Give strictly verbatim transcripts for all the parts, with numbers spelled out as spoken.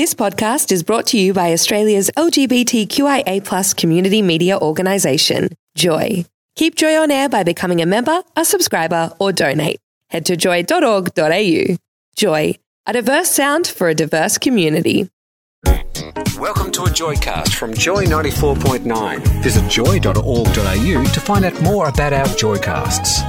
This podcast is brought to you by Australia's L G B T Q I A plus community media organisation, Joy. Keep Joy on air by becoming a member, a subscriber, or donate. Head to joy dot org dot a u. Joy, a diverse sound for a diverse community. Welcome to a Joycast from Joy ninety-four point nine. Visit joy dot org dot a u to find out more about our Joycasts.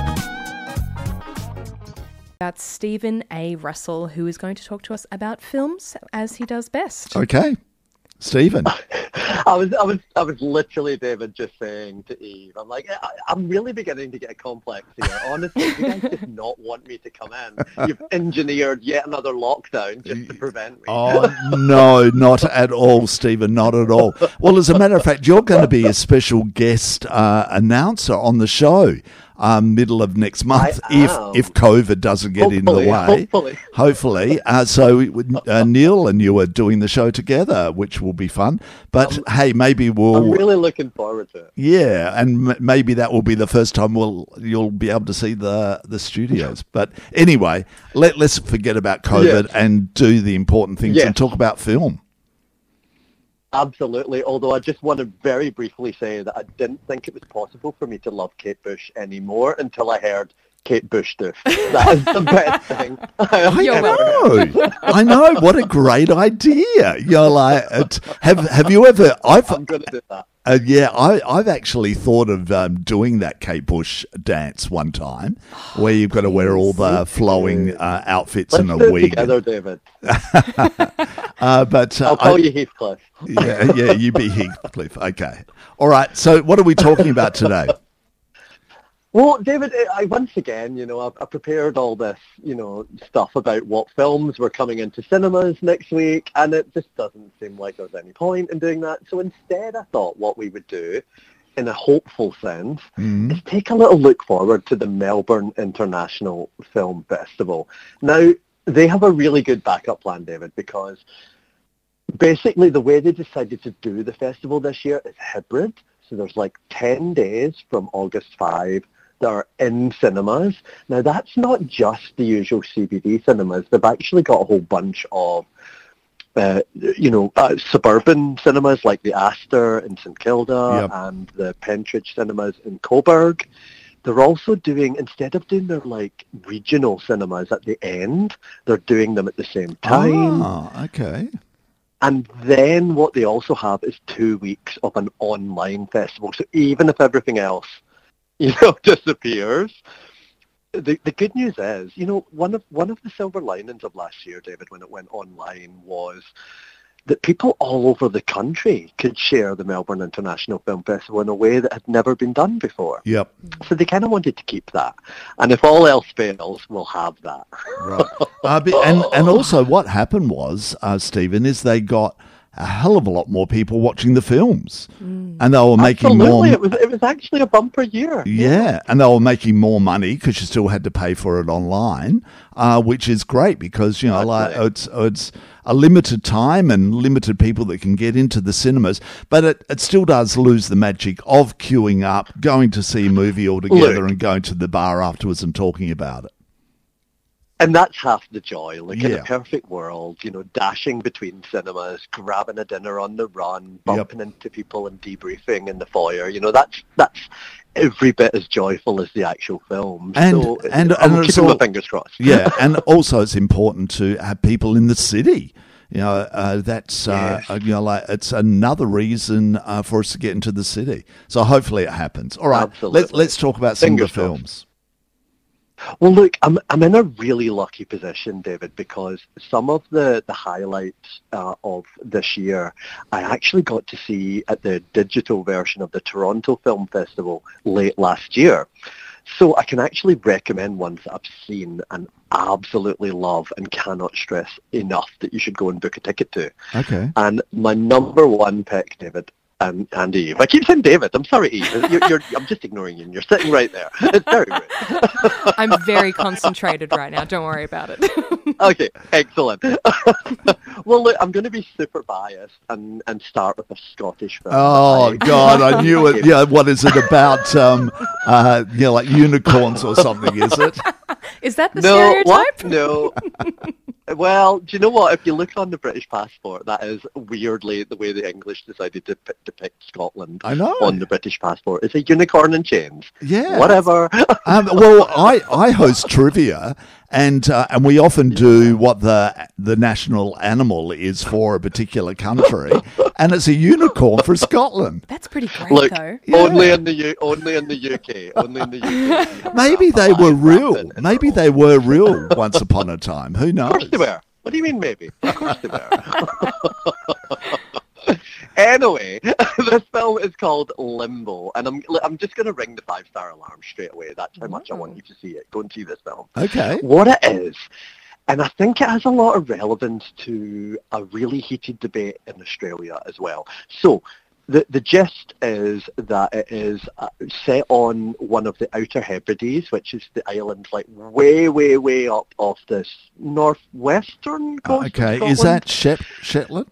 That's Stephen A. Russell, who is going to talk to us about films as he does best. Okay. Stephen. I was, I was, I was literally, David, just saying to Eve, I'm like, I, I'm really beginning to get a complex here. Honestly, you guys just not want me to come in. You've engineered yet another lockdown just to prevent me. Oh, no, not at all, Stephen, not at all. Well, as a matter of fact, you're going to be a special guest uh, announcer on the show. Um, middle of next month, if if COVID doesn't get hopefully, in the way. Hopefully. Hopefully. Uh, so uh, Neil and you are doing the show together, which will be fun. But, um, hey, maybe we'll... I'm really looking forward to it. Yeah, and m- maybe that will be the first time we'll you'll be able to see the, the studios. But anyway, let, let's forget about COVID yes. and do the important things yes. and talk about film. Absolutely, although I just want to very briefly say that I didn't think it was possible for me to love Kate Bush anymore until I heard Kate Bush do. That is the best thing I I know. I know. What a great idea. You're like, it, have have you ever... I've, I'm going to do that. Uh, yeah, I, I've actually thought of um, doing that Kate Bush dance one time, where you've got to wear all the flowing uh, outfits Let's and a do it wig. together, David. uh, but uh, I'll call I, you Heathcliff. yeah, yeah, you be Heathcliff. Okay. All right. So, what are we talking about today? Well, David, I once again, you know, I, I prepared all this, you know, stuff about what films were coming into cinemas next week, and it just doesn't seem like there's any point in doing that. So instead, I thought what we would do, in a hopeful sense, mm-hmm. is take a little look forward to the Melbourne International Film Festival. Now, they have a really good backup plan, David, because basically the way they decided to do the festival this year is hybrid. So there's like ten days from August fifth that are in cinemas. Now, that's not just the usual C B D cinemas. They've actually got a whole bunch of, uh, you know, uh, suburban cinemas like the Astor in St Kilda yep. and the Pentridge cinemas in Coburg. They're also doing, instead of doing their, like, regional cinemas at the end, they're doing them at the same time. Oh, okay. And then what they also have is two weeks of an online festival. So even if everything else, you know, disappears, the the good news is, you know, one of one of the silver linings of last year, David, when it went online, was that people all over the country could share the Melbourne International Film Festival in a way that had never been done before. Yep. So they kind of wanted to keep that. And if all else fails, we'll have that. Right. Uh, but, and, and also what happened was, uh, Stephen, is they got a hell of a lot more people watching the films. Mm. And they were making Absolutely. more... It was, it was actually a bumper year. Yeah, yeah. And they were making more money because you still had to pay for it online, uh, which is great because, you know, like it's it's a limited time and limited people that can get into the cinemas, but it, it still does lose the magic of queuing up, going to see a movie all together and going to the bar afterwards and talking about it. And that's half the joy. Like yeah. in a perfect world, you know, dashing between cinemas, grabbing a dinner on the run, bumping yep. into people and debriefing in the foyer. You know, that's that's every bit as joyful as the actual film. And so and, I'm and keeping all, my fingers crossed. Yeah, and also it's important to have people in the city. You know, uh, that's uh, yes. you know, like it's another reason uh, for us to get into the city. So hopefully it happens. All right, let's let's talk about some fingers of the films. Crossed. Well, look, I'm I'm in a really lucky position, David, because some of the, the highlights uh, of this year I actually got to see at the digital version of the Toronto Film Festival late last year. So I can actually recommend ones that I've seen and absolutely love and cannot stress enough that you should go and book a ticket to. Okay. And my number one pick, David, And, and Eve. I keep saying David. I'm sorry, Eve. You're, you're, I'm just ignoring you. And you're sitting right there. It's very rude. I'm very concentrated right now. Don't worry about it. Okay, excellent. Well, look, I'm going to be super biased and, and start with a Scottish film. Oh, God, I knew it. Yeah, what is it about, um, uh, you know, like unicorns or something, is it? Is that the no, stereotype? What? No. Well, do you know what? If you look on the British passport, that is weirdly the way the English decided to p- depict Scotland. I know. On the British passport. It's a unicorn in chains. Yeah. Whatever. um, well, I, I host trivia, and uh, and we often do what the the national animal is for a particular country, and it's a unicorn for Scotland. That's pretty great, Look, though. Yeah. only in the U- only in the U K. Only in the U K. Maybe they were real. Rampant in Maybe the they were real once upon a time. Who knows? Of course they were. What do you mean, maybe? Of course they were. Anyway, this film is called Limbo, and I'm I'm just going to ring the five-star alarm straight away. That's how much I want you to see it. Go and see this film. Okay. What it is, and I think it has a lot of relevance to a really heated debate in Australia as well. So, the the gist is that it is uh, set on one of the Outer Hebrides, which is the island like way, way, way up off this northwestern coast. Okay. Of Is Scotland. that Shet- Shetland?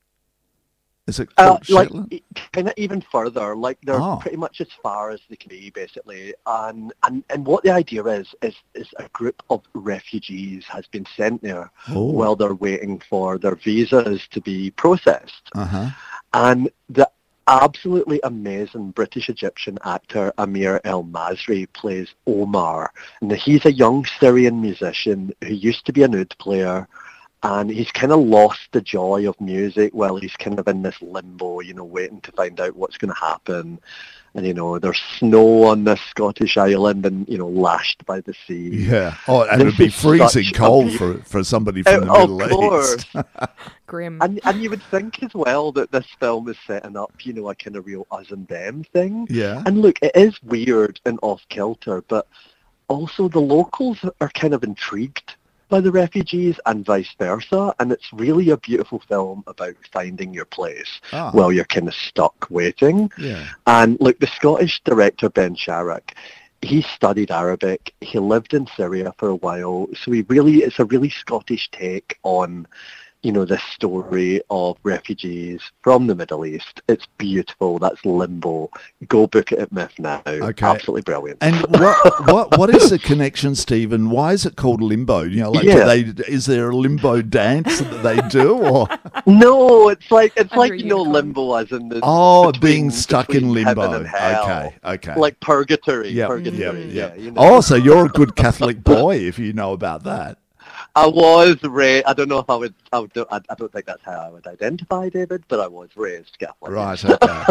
Is it Uh, called like Shetland? kind of even further, like they're Oh. pretty much as far as they can be, basically. And and and what the idea is is is a group of refugees has been sent there Oh. while they're waiting for their visas to be processed. Uh-huh. And the absolutely amazing British-Egyptian actor Amir El Masri plays Omar. And he's a young Syrian musician who used to be an oud player, and he's kind of lost the joy of music while he's kind of in this limbo, you know, waiting to find out what's going to happen. And, you know, there's snow on this Scottish island and, you know, lashed by the sea. Yeah. Oh, and This it'd be is freezing such a cold beau- for, for somebody from the Uh, Middle of course. East. Grim. And and you would think as well that this film is setting up, you know, a kind of real us and them thing. Yeah. And look, it is weird and off-kilter, but also the locals are kind of intrigued by the refugees and vice versa. And it's really a beautiful film about finding your place Ah. while you're kind of stuck waiting. Yeah. And look, the Scottish director Ben Sharrock, he studied Arabic. He lived in Syria for a while. So he really, it's a really Scottish take on, you know, this story of refugees from the Middle East. It's beautiful. That's Limbo. Go book it at Myth now. Okay. Absolutely brilliant. And what what what is the connection, Stephen? Why is it called limbo? You know, like do Yeah. they is there a limbo dance that they do, or No, it's like it's Under like a you know unicorn. limbo as in the oh, between- being stuck in between limbo? heaven and hell. Okay, okay. Like purgatory. Yep, Purgatory. yep, Yeah. yep. You know. Oh, so you're a good Catholic boy if you know about that. I was raised. I don't know if I would. I would. I, I don't think that's how I would identify David, but I was raised Catholic. Right. Okay.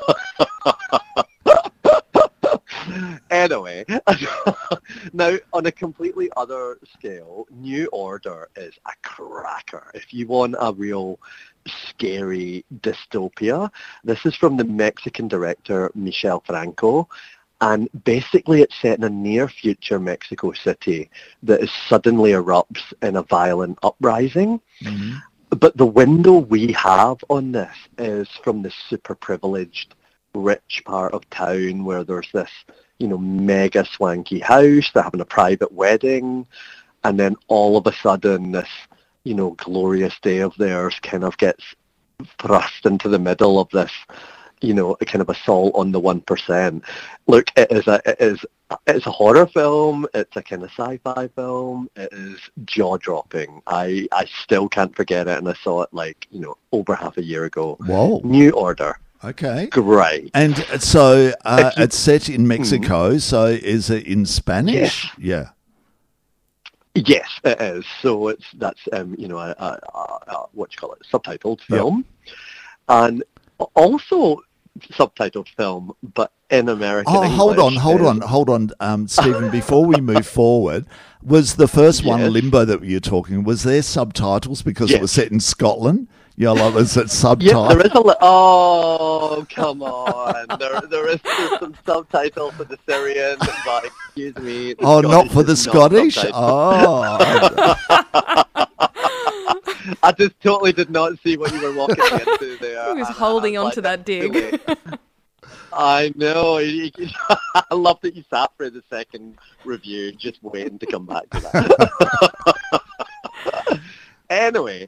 Anyway, now on a completely other scale, New Order is a cracker. If you want a real scary dystopia, this is from the Mexican director Michel Franco. And basically it's set in a near-future Mexico City that is suddenly erupts in a violent uprising. Mhm. But the window we have on this is from the super privileged, rich part of town where there's this, you know, mega swanky house. They're having a private wedding. And then all of a sudden this, you know, glorious day of theirs kind of gets thrust into the middle of this, you know, a kind of assault on the one percent. Look, it is a, it is, it's a horror film. It's a kind of sci-fi film. It is jaw-dropping. I, I still can't forget it, and I saw it like, you know, over half a year ago. Whoa. New Order. Okay. Great. And so uh, If you- it's set in Mexico. So is it in Spanish? Yes. Yeah. Yes, it is. So it's that's um, you know a, a, a, a what you call it, subtitled film, and also subtitled film, but in American. Oh, hold on, English. hold Um, on, hold on, um, Stephen. Before we move forward, was the first one Yes. Limbo that you're talking? Was there subtitles because it Yes. was set in Scotland? Yeah, like was it Yeah, subtitled? there is a. Li- oh, come on! There, there is there's some subtitles for the Syrian, but excuse me. the Oh, not Scottish for the is not Scottish. subtitled. Oh, I just totally did not see what you were walking into there. He was and holding I'm on to like, that dig. I know. You- you- I love that you sat for the second review, just waiting to come back to that. Anyway,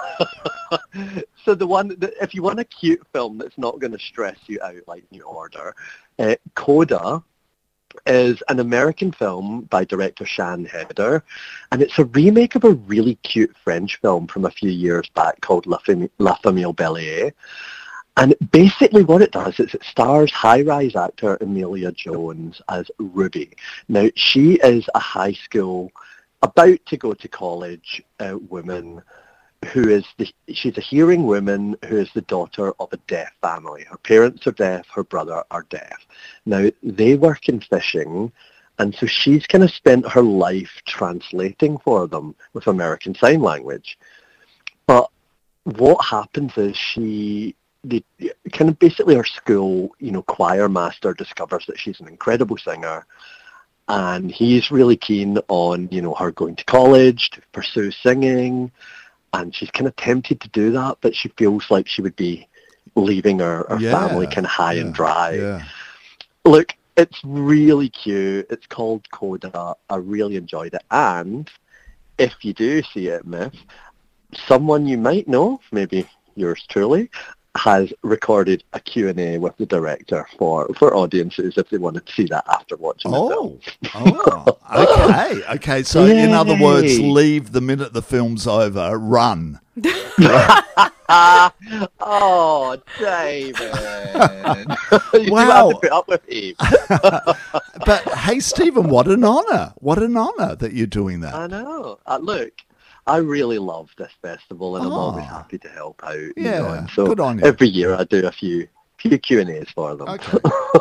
so the one, that, if you want a cute film that's not going to stress you out like New Order, uh, Coda is an American film by director Shan Heder, and it's a remake of a really cute French film from a few years back called La, Fam- La Famille Bellier. And basically what it does is it stars high-rise actor Emilia Jones as Ruby. Now, she is a high school, about to go to college uh, woman who is the, she's a hearing woman who is the daughter of a deaf family. Her parents are deaf, her brother are deaf. Now, they work in fishing, and so she's kind of spent her life translating for them with American Sign Language. But what happens is she, the, kind of basically her school, you know, choir master discovers that she's an incredible singer, and he's really keen on, you know, her going to college to pursue singing. And she's kind of tempted to do that, but she feels like she would be leaving her, her Yeah, family kind of high yeah, and dry. yeah. Look, it's really cute. It's called Coda. I really enjoyed it. And if you do see it, Myth, someone you might know, maybe yours truly, has recorded a Q and A with the director for, for audiences if they wanted to see that after watching the film. Oh, oh, okay, okay. So, in other words, Yay. leave the minute the film's over, run. Oh, David. You Wow. do have to put up with him. But hey, Stephen, what an honour! What an honour that you're doing that. I know. Uh, look, I really love this festival, and I'm always Oh. happy to help out. You Yeah, know, and so good on you. every year I do a few few Q and A's for them. Okay.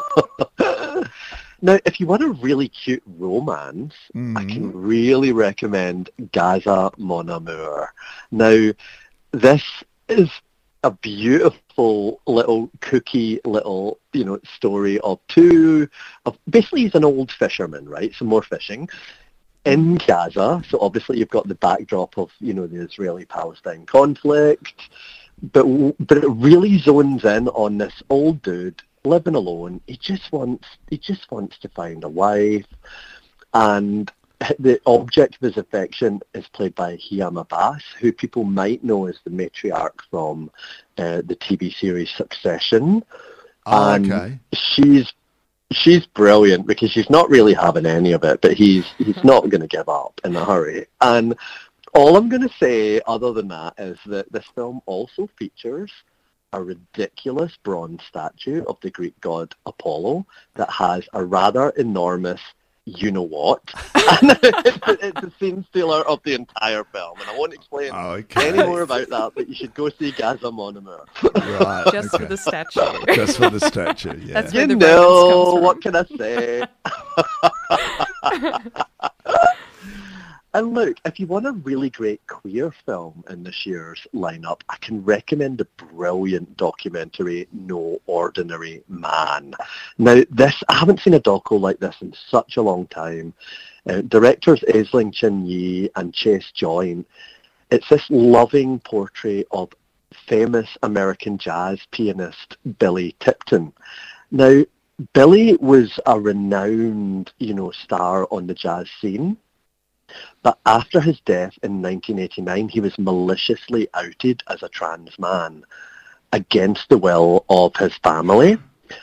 Now, if you want a really cute romance, I Mm-hmm. can really recommend Gaza Mon Amour. Now, this is a beautiful little cookie little, you know, story of two, of basically he's an old fisherman, right? So more fishing in Gaza. So obviously you've got the backdrop of, you know, the Israeli-Palestine conflict, but but it really zones in on this old dude living alone. He just wants he just wants to find a wife, and the object of his affection is played by Hiam Abbas, who people might know as the matriarch from uh, the T V series Succession. Oh, And okay. she's she's brilliant because she's not really having any of it, but he's he's not going to give up in a hurry. And all I'm going to say other than that is that this film also features a ridiculous bronze statue of the Greek god Apollo that has a rather enormous you-know-what. And it's, it's the scene stealer of the entire film, and I won't explain Okay. any more about that, but you should go see Gaza Mon Amour. Right. Just okay. for the statue. Just for the statue. Yeah. That's where You the know, romance what can I say? And look, if you want a really great queer film in this year's lineup, I can recommend the brilliant documentary No Ordinary Man. Now, this, I haven't seen a doco like this in such a long time. Uh, directors Aisling Chin Yi and Chase Joynt. It's this loving portrait of famous American jazz pianist Billy Tipton. Now, Billy was a renowned, you know, star on the jazz scene. But after his death in nineteen eighty-nine, he was maliciously outed as a trans man against the will of his family.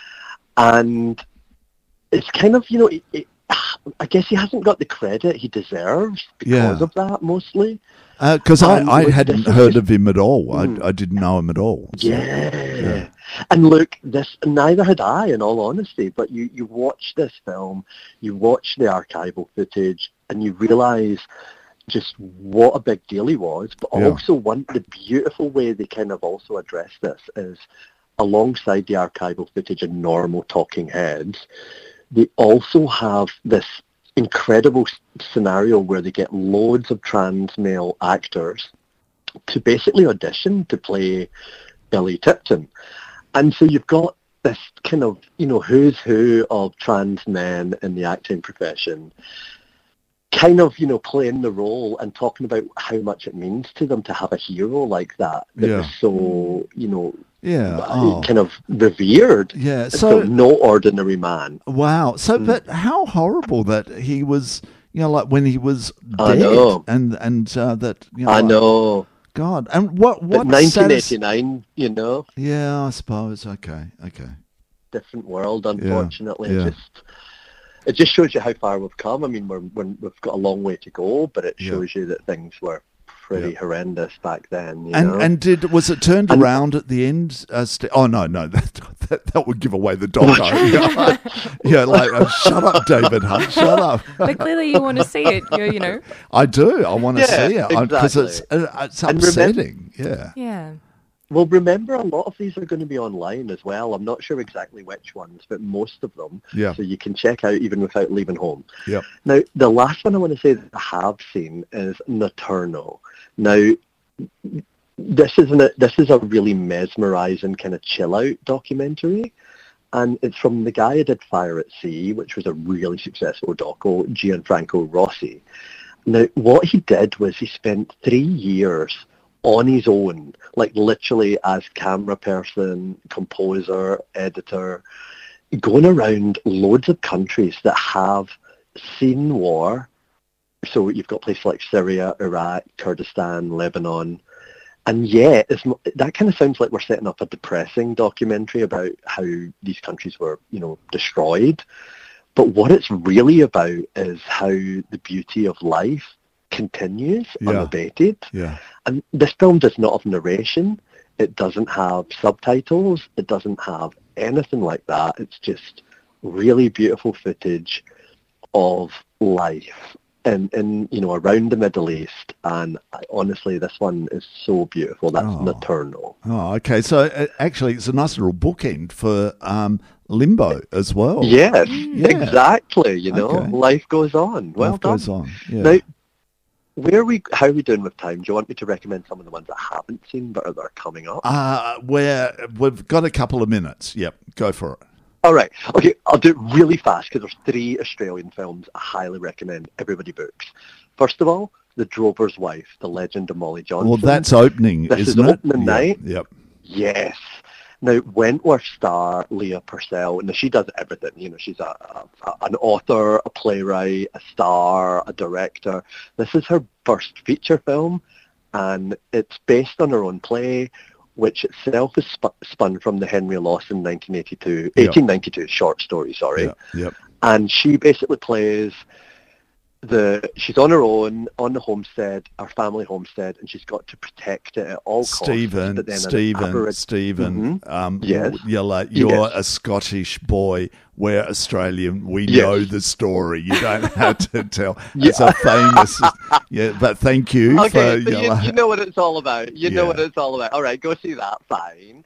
And it's kind of, you know, it, it, I guess he hasn't got the credit he deserves because Yeah. of that, mostly. Because Um, I, I look, hadn't this is heard just- of him at all. Mm. I, I didn't know him at all. So, Yeah. And look, this neither had I, in all honesty, but you, you watch this film, you watch the archival footage, and you realise just what a big deal he was, but Yeah. also one the beautiful way they kind of also address this is alongside the archival footage and normal talking heads, they also have this incredible s- scenario where they get loads of trans male actors to basically audition to play Billy Tipton. And so you've got this kind of, you know, who's who of trans men in the acting profession kind of, you know, playing the role and talking about how much it means to them to have a hero like that that Yeah. was so, you know, Yeah. Oh. kind of revered. Yeah. So, So, no ordinary man. wow. So, Mm. but how horrible that he was, you know, like when he was I dead. know. And, and uh, that, you know. I like- know. God. And what, But what nineteen status- eighty-nine, you know, Yeah, I suppose. Okay. Okay. different world, unfortunately. yeah. Just it just shows you how far we've come. I mean, we're, we're, we've got a long way to go, but it Yeah. shows you that things were pretty Yeah. horrendous back then. You And know? and did was it turned And- around at the end? Uh, St- oh no, no, that, that that would give away the dog. yeah, yeah, like uh, shut up, David Hunt, shut up. But clearly you want to see it. You're, you know, I do. I want to Yeah, see it because it's exactly. uh, it's And remember- upsetting. yeah. yeah. Well, remember, a lot of these are going to be online as well. I'm not sure exactly which ones, but most of them. Yeah. So you can check out even without leaving home. Yep. Now, the last one I want to say that I have seen is Nocturno. Now, this is an, this is a really mesmerising kind of chill-out documentary, and it's from the guy who did Fire at Sea, which was a really successful doco, Gianfranco Rossi. Now, what he did was he spent three years on his own, like literally as camera person, composer, editor, going around loads of countries that have seen war. So you've got places like Syria, Iraq, Kurdistan, Lebanon. And yeah, it's, not- that kind of sounds like we're setting up a depressing documentary about how these countries were, you know, destroyed. But what it's really about is how the beauty of life continues Yeah. unabated. Yeah. And this film does not have narration. It doesn't have subtitles. It doesn't have anything like that. It's just really beautiful footage of life in, in you know, around the Middle East. And I, honestly, this one is so beautiful. That's Oh. Nocturno. Oh, okay. So uh, actually, it's a nice little bookend for um, Limbo as well. Yes, Yeah. exactly. You know, Okay. life goes on. Well Life done. goes on. Yeah. Now, where are we? How are we doing with time? Do you want me to recommend some of the ones I haven't seen but are coming up? Uh, we're, we've got a couple of minutes. Yep, go for it. All right. Okay, I'll do it really fast because there's three Australian films I highly recommend everybody books. First of all, The Drover's Wife, The Legend of Molly Johnson. Well, that's opening, This is isn't it? opening Yeah, night. Yep. Yes. Now, Wentworth star Leah Purcell, now she does everything. You know, she's a, a an author, a playwright, a star, a director. This is her first feature film, and it's based on her own play, which itself is sp- spun from the Henry Lawson nineteen eighty-two, eighteen ninety-two short story, sorry. Yep. Yep. And she basically plays the, she's on her own, on the homestead, our family homestead, and she's got to protect it at all costs. Stephen, but then an Stephen, aberrant- Stephen, um, Yes. you're, like, you're Yes. a Scottish boy. We're Australian. We Yes. know the story. You don't have to tell. Yeah. It's a famous. Yeah, but thank you Okay, for. but you're you, like- you know what it's all about. You know Yeah. what it's all about. All right, go see that. Fine.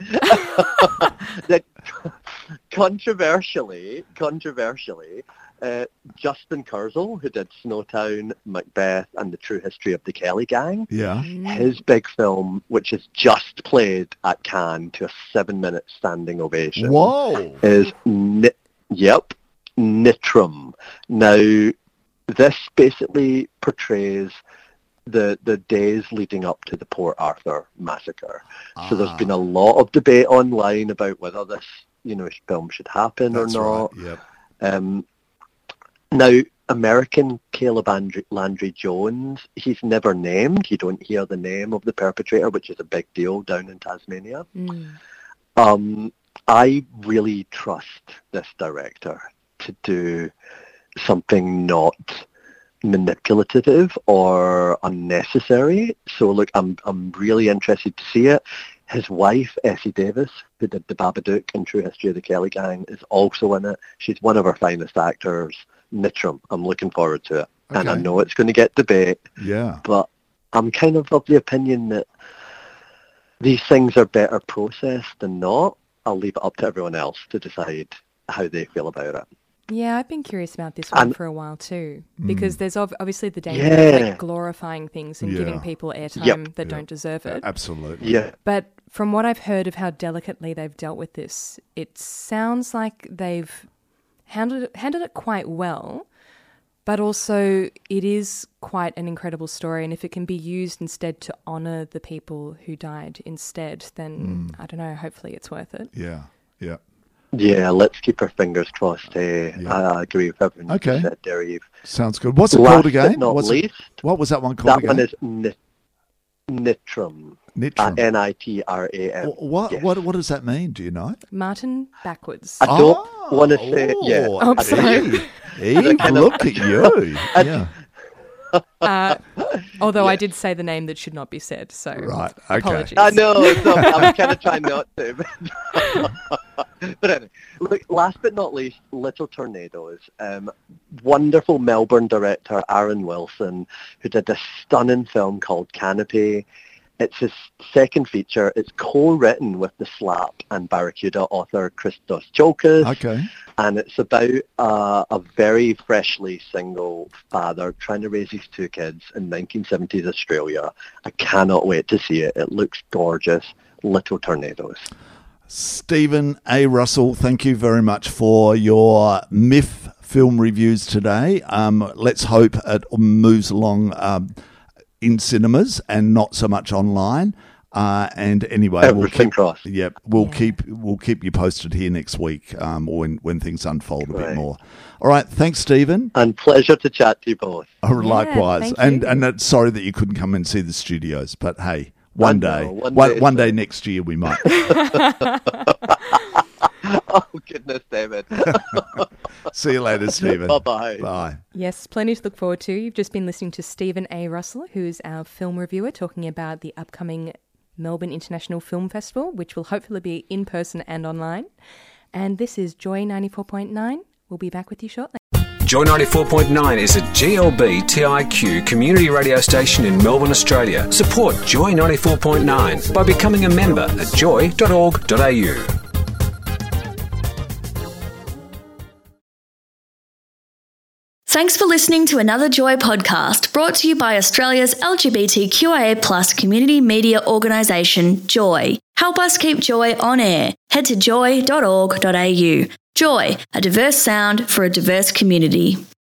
That controversially, controversially, uh, Justin Kurzel, who did Snowtown, Macbeth, and The True History of the Kelly Gang, yeah. his big film, which is just played at Cannes to a seven-minute standing ovation, Whoa. is Ni- yep, Nitram. Now, this basically portrays the the days leading up to the Port Arthur massacre. So there's Ah. been a lot of debate online about whether this, you know, film should happen That's or not. right. Yep. Um, now, American Caleb Andrew, Landry Jones, he's never named. You don't hear the name of the perpetrator, which is a big deal down in Tasmania. Mm. Um, I really trust this director to do something not manipulative or unnecessary. So look, I'm I'm really interested to see it. His wife, Essie Davis, who did The Babadook and True History of the Kelly Gang, is also in it. She's one of our finest actors. Nitram. I'm looking forward to it. And I Okay. know it's going to get debate, Yeah. but I'm kind of of the opinion that these things are better processed than not. I'll leave it up to everyone else to decide how they feel about it. Yeah, I've been curious about this one And- for a while too, because there's ob- obviously the danger Yeah. of like glorifying things and Yeah. giving people airtime Yep. that don't deserve it. Absolutely. Yeah. But from what I've heard of how delicately they've dealt with this, it sounds like they've handled it, handled it quite well. But also, it is quite an incredible story, and if it can be used instead to honour the people who died instead, then I don't know. Hopefully, it's worth it. Yeah. Yeah. Yeah, let's keep our fingers crossed. Hey, Yeah. I agree with everything Okay. you said there, Eve. Sounds good. What's it Last called but again? not What's least, it, what was that one called that again? one is Ni- Nitram. Nitram. Uh, N I T R A M. What, yes. what, what does that mean? Do you know? Martin backwards. I don't Oh, want to say, yeah. Oh, sorry. Eve, Eve, kind of- look at you. Yeah. Uh, although I Yes. did say the name that should not be said, so Right, okay. apologies. I know, so I'm kind of trying not to. But anyway, look, last but not least, Little Tornadoes. Um, wonderful Melbourne director Aaron Wilson, who did a stunning film called Canopy. It's his second feature. It's co-written with The Slap and Barracuda author Christos Tsiolkas. Okay. And it's about uh, a very freshly single father trying to raise his two kids in nineteen seventies Australia. I cannot wait to see it. It looks gorgeous. Little Tornadoes. Stephen A. Russell, thank you very much for your M I F film reviews today. Um, let's hope it moves along um, in cinemas and not so much online. Uh, and anyway, we'll Everything keep, crossed. Yep, we'll Yeah. keep we'll keep you posted here next week um, when when things unfold a bit Right. more. All right, thanks, Stephen. And pleasure to chat to you both. Oh, likewise, thank and you. and uh, sorry that you couldn't come and see the studios, but hey, one I day, know, one one, day one is day fine. next year we might. Oh, goodness, David. See you later, Stephen. Bye-bye. Bye. Yes, plenty to look forward to. You've just been listening to Stephen A. Russell, who's our film reviewer, talking about the upcoming Melbourne International Film Festival, which will hopefully be in person and online. And this is Joy ninety-four point nine. We'll be back with you shortly. Joy ninety-four point nine is a G L B T I Q community radio station in Melbourne, Australia. Support Joy ninety-four point nine by becoming a member at joy dot org dot a u. Thanks for listening to another Joy podcast brought to you by Australia's L G B T Q I A plus community media organisation, Joy. Help us keep Joy on air. Head to joy dot org dot a u. Joy, a diverse sound for a diverse community.